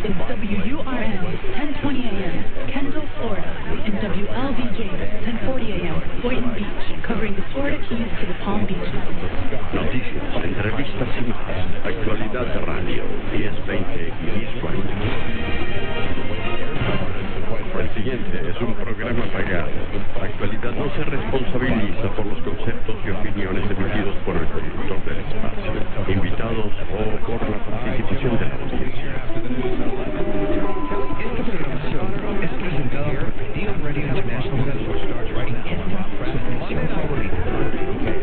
is WURN 1020 AM, Kendall, Florida, and WLVJ 1040 AM, Boynton Beach, covering the Florida Keys to the Palm Beaches. Noticias, entrevistas y más. Actualidad Radio, 1020 y Visual.